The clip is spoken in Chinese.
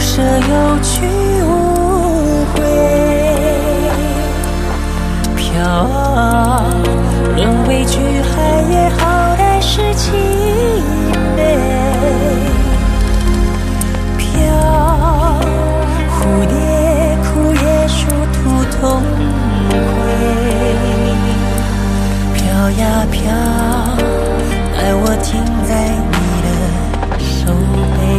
舍有去无回。飘，沦为巨海也好歹是凄美。飘，蝴蝶枯叶殊途同归。飘呀飘，爱我停在你的手背。